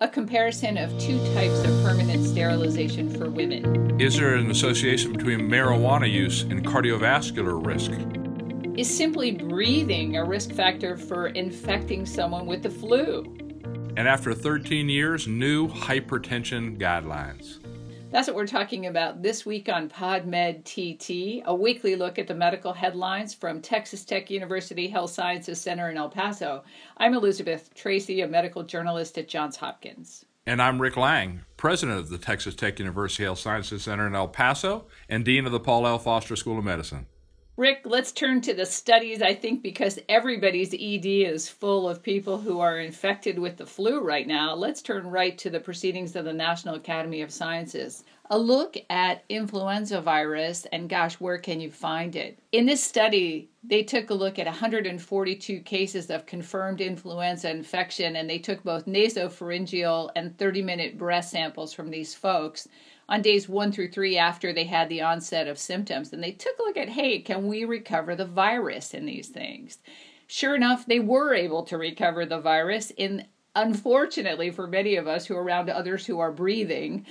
a comparison of two types of permanent sterilization for women. Is there an association between marijuana use and cardiovascular risk? Is simply breathing a risk factor for infecting someone with the flu? And after 13 years, new hypertension guidelines. That's what we're talking about this week on PodMed TT, a weekly look at the medical headlines from Texas Tech University Health Sciences Center in El Paso. I'm Elizabeth Tracy, a medical journalist at Johns Hopkins. And I'm Rick Lang, president of the Texas Tech University Health Sciences Center in El Paso and dean of the Paul L. Foster School of Medicine. Rick, let's turn to the studies, I think, because everybody's ED is full of people who are infected with the flu right now. Let's turn right to the proceedings of the National Academy of Sciences. A look at influenza virus, and gosh, where can you find it? In this study, they took a look at 142 cases of confirmed influenza infection, and they took both nasopharyngeal and 30-minute breath samples from these folks on days 1 through 3 after they had the onset of symptoms. And they took a look at, hey, can we recover the virus in these things? Sure enough, they were able to recover the virus in, unfortunately for many of us who are around others who are breathing,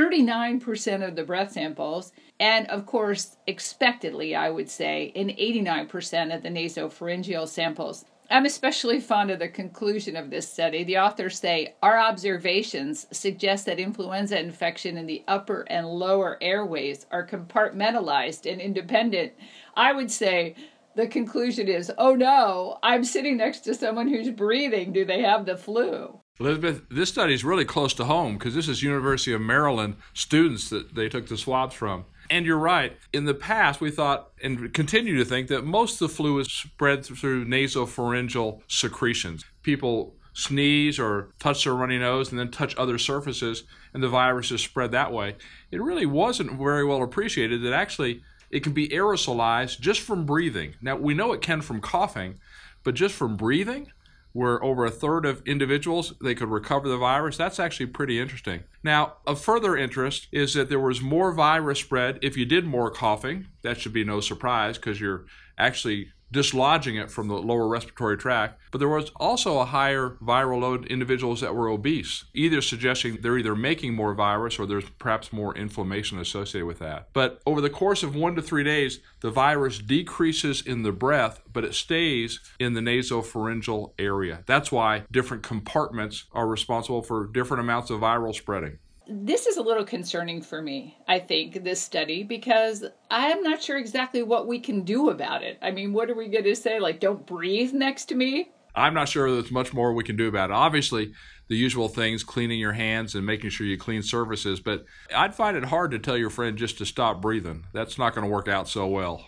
39% of the breath samples, and of course, expectedly, I would say, in 89% of the nasopharyngeal samples. I'm especially fond of the conclusion of this study. The authors say, our observations suggest that influenza infection in the upper and lower airways are compartmentalized and independent. I would say the conclusion is, oh no, I'm sitting next to someone who's breathing. Do they have the flu? Elizabeth, this study is really close to home because this is University of Maryland students that they took the swabs from. And you're right. In the past, we thought and continue to think that most of the flu is spread through nasopharyngeal secretions. People sneeze or touch their runny nose and then touch other surfaces, and the virus is spread that way. It really wasn't very well appreciated that actually it can be aerosolized just from breathing. Now, we know it can from coughing, but just from breathing, where over a third of individuals, they could recover the virus, that's actually pretty interesting. Now, of further interest is that there was more virus spread if you did more coughing. That should be no surprise because you're actually dislodging it from the lower respiratory tract. But there was also a higher viral load in individuals that were obese, either suggesting they're either making more virus or there's perhaps more inflammation associated with that. But over the course of 1 to 3 days, the virus decreases in the breath, but it stays in the nasopharyngeal area. That's why different compartments are responsible for different amounts of viral spreading. This is a little concerning for me, I think, this study, because I'm not sure exactly what we can do about it. I mean, what are we going to say? Like, don't breathe next to me? I'm not sure there's much more we can do about it. Obviously, the usual things, cleaning your hands and making sure you clean surfaces, but I'd find it hard to tell your friend just to stop breathing. That's not going to work out so well.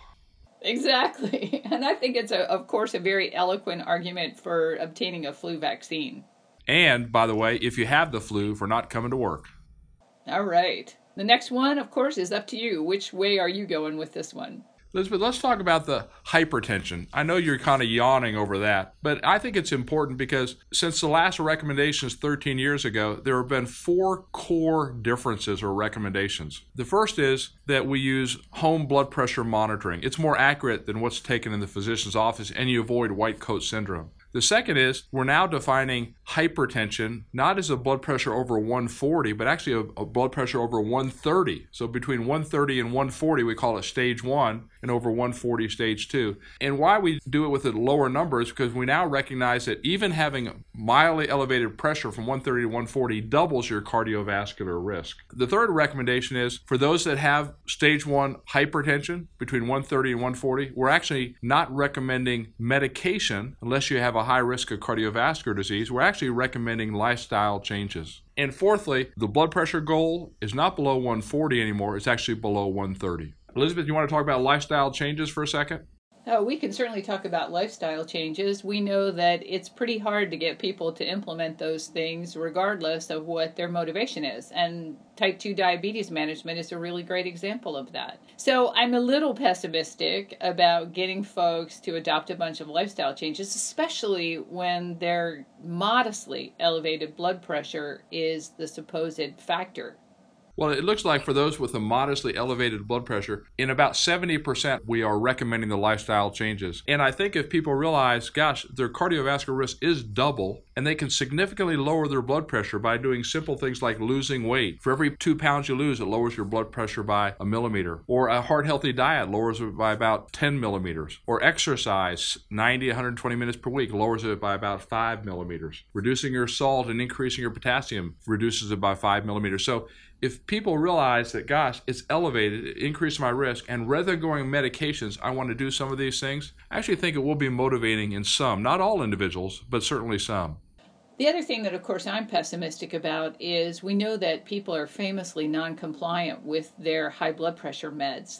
Exactly. And I think it's, of course, a very eloquent argument for obtaining a flu vaccine. And, by the way, if you have the flu, for not coming to work. All right. The next one, of course, is up to you. Which way are you going with this one? Elizabeth, let's talk about the hypertension. I know you're kind of yawning over that, but I think it's important because since the last recommendations 13 years ago, there have been 4 core differences or recommendations. The first is that we use home blood pressure monitoring. It's more accurate than what's taken in the physician's office, and you avoid white coat syndrome. The second is we're now defining hypertension not as a blood pressure over 140, but actually a blood pressure over 130. So between 130 and 140, we call it stage 1, and over 140, stage 2. And why we do it with the lower numbers, because we now recognize that even having mildly elevated pressure from 130 to 140 doubles your cardiovascular risk. The third recommendation is for those that have stage 1 hypertension between 130 and 140, we're actually not recommending medication unless you have a high risk of cardiovascular disease. We're actually recommending lifestyle changes. And fourthly, the blood pressure goal is not below 140 anymore. It's actually below 130. Elizabeth, you want to talk about lifestyle changes for a second? Oh, we can certainly talk about lifestyle changes. We know that it's pretty hard to get people to implement those things regardless of what their motivation is. And type 2 diabetes management is a really great example of that. So I'm a little pessimistic about getting folks to adopt a bunch of lifestyle changes, especially when their modestly elevated blood pressure is the supposed factor. Well, it looks like for those with a modestly elevated blood pressure, in about 70% we are recommending the lifestyle changes. And I think if people realize, gosh, their cardiovascular risk is double, and they can significantly lower their blood pressure by doing simple things like losing weight. For every 2 pounds you lose, it lowers your blood pressure by a millimeter. Or a heart-healthy diet lowers it by about 10 millimeters. Or exercise, 90, 120 minutes per week, lowers it by about 5 millimeters. Reducing your salt and increasing your potassium reduces it by 5 millimeters. So if people realize that, gosh, it's elevated, it increases my risk, and rather than going on medications, I want to do some of these things, I actually think it will be motivating in some, not all individuals, but certainly some. The other thing that, of course, I'm pessimistic about is we know that people are famously non-compliant with their high blood pressure meds.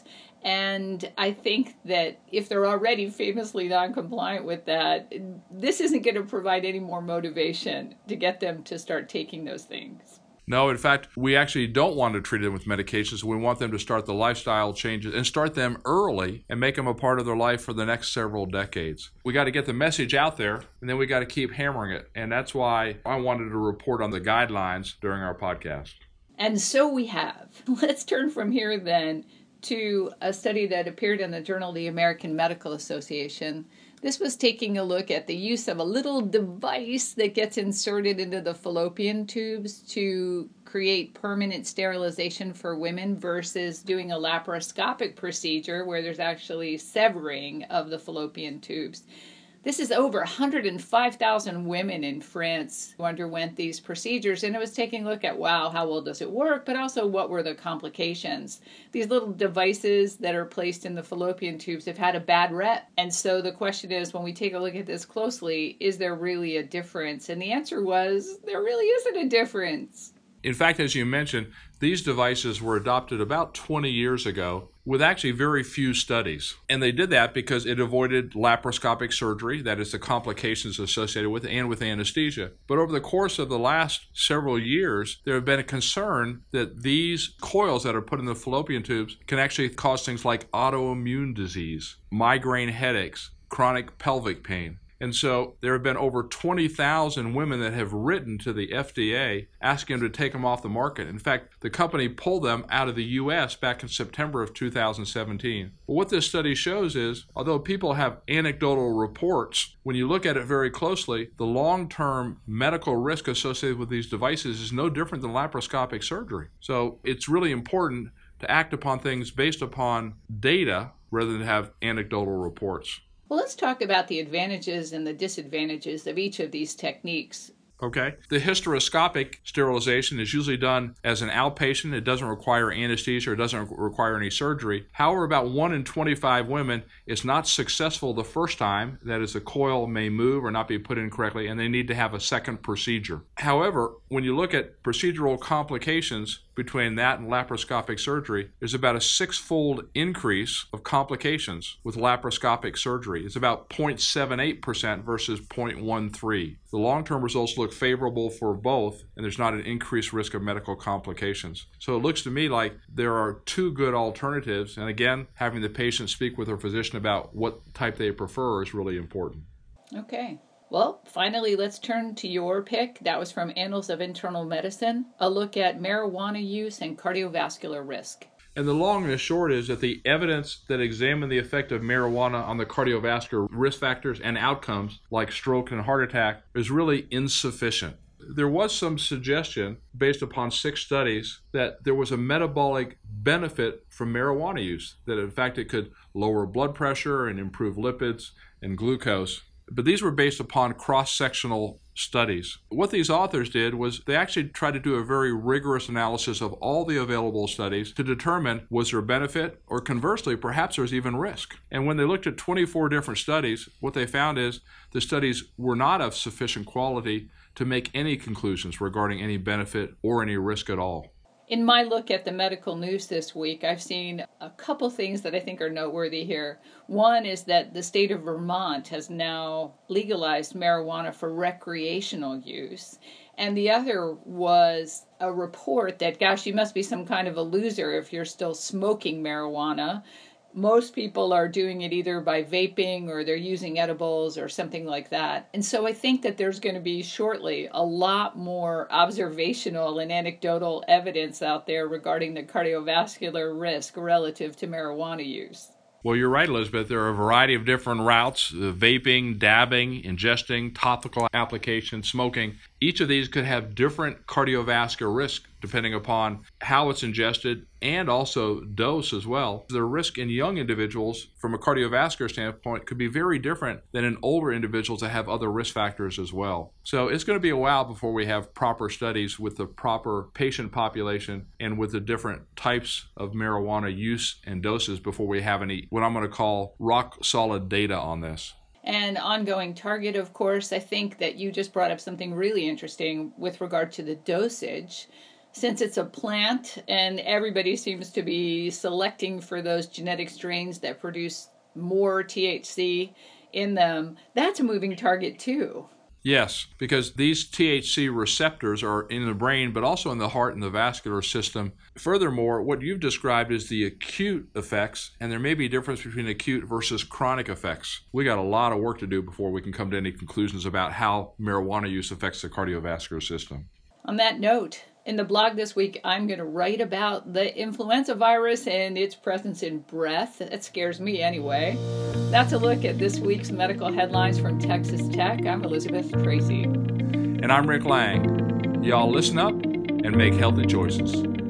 And I think that if they're already famously non-compliant with that, this isn't going to provide any more motivation to get them to start taking those things. No, in fact, we actually don't want to treat them with medications. We want them to start the lifestyle changes and start them early and make them a part of their life for the next several decades. We got to get the message out there, and then we got to keep hammering it. And that's why I wanted to report on the guidelines during our podcast. And so we have. Let's turn from here then to a study that appeared in the Journal of the American Medical Association. This was taking a look at the use of a little device that gets inserted into the fallopian tubes to create permanent sterilization for women versus doing a laparoscopic procedure where there's actually severing of the fallopian tubes. This is over 105,000 women in France who underwent these procedures, and it was taking a look at, wow, how well does it work, but also what were the complications. These little devices that are placed in the fallopian tubes have had a bad rep, and so the question is, when we take a look at this closely, is there really a difference? And the answer was, there really isn't a difference. In fact, as you mentioned, these devices were adopted about 20 years ago with actually very few studies. And they did that because it avoided laparoscopic surgery, that is the complications associated with it, and with anesthesia. But over the course of the last several years, there have been a concern that these coils that are put in the fallopian tubes can actually cause things like autoimmune disease, migraine headaches, chronic pelvic pain. And so there have been over 20,000 women that have written to the FDA asking them to take them off the market. In fact, the company pulled them out of the U.S. back in September of 2017. But what this study shows is, although people have anecdotal reports, when you look at it very closely, the long-term medical risk associated with these devices is no different than laparoscopic surgery. So it's really important to act upon things based upon data rather than have anecdotal reports. Well, let's talk about the advantages and the disadvantages of each of these techniques. Okay. The hysteroscopic sterilization is usually done as an outpatient. It doesn't require anesthesia or doesn't require any surgery. However, about 1 in 25 women is not successful the first time. That is, the coil may move or not be put in correctly, and they need to have a second procedure. However, when you look at procedural complications between that and laparoscopic surgery, there's about a 6-fold increase of complications with laparoscopic surgery. It's about 0.78% versus 0.13. The long-term results look favorable for both, and there's not an increased risk of medical complications. So it looks to me like there are two good alternatives, and again, having the patient speak with their physician about what type they prefer is really important. Okay. Well, finally, let's turn to your pick. That was from Annals of Internal Medicine, a look at marijuana use and cardiovascular risk. And the long and the short is that the evidence that examined the effect of marijuana on the cardiovascular risk factors and outcomes like stroke and heart attack is really insufficient. There was some suggestion based upon 6 studies that there was a metabolic benefit from marijuana use, that in fact it could lower blood pressure and improve lipids and glucose. But these were based upon cross-sectional studies. What these authors did was they actually tried to do a very rigorous analysis of all the available studies to determine was there a benefit, or conversely, perhaps there's even risk. And when they looked at 24 different studies, what they found is the studies were not of sufficient quality to make any conclusions regarding any benefit or any risk at all. In my look at the medical news this week, I've seen a couple things that I think are noteworthy here. One is that the state of Vermont has now legalized marijuana for recreational use. And the other was a report that, gosh, you must be some kind of a loser if you're still smoking marijuana. Most people are doing it either by vaping or they're using edibles or something like that. And so I think that there's going to be shortly a lot more observational and anecdotal evidence out there regarding the cardiovascular risk relative to marijuana use. Well, you're right, Elizabeth. There are a variety of different routes: vaping, dabbing, ingesting, topical application, smoking. Each of these could have different cardiovascular risk depending upon how it's ingested and also dose as well. The risk in young individuals from a cardiovascular standpoint could be very different than in older individuals that have other risk factors as well. So it's going to be a while before we have proper studies with the proper patient population and with the different types of marijuana use and doses before we have any, what I'm going to call, rock solid data on this. And ongoing target, of course. I think that you just brought up something really interesting with regard to the dosage. Since it's a plant and everybody seems to be selecting for those genetic strains that produce more THC in them, that's a moving target too. Yes, because these THC receptors are in the brain, but also in the heart and the vascular system. Furthermore, what you've described is the acute effects, and there may be a difference between acute versus chronic effects. We got a lot of work to do before we can come to any conclusions about how marijuana use affects the cardiovascular system. On that note, in the blog this week, I'm going to write about the influenza virus and its presence in breath. That scares me anyway. That's a look at this week's medical headlines from Texas Tech. I'm Elizabeth Tracy. And I'm Rick Lang. Y'all listen up and make healthy choices.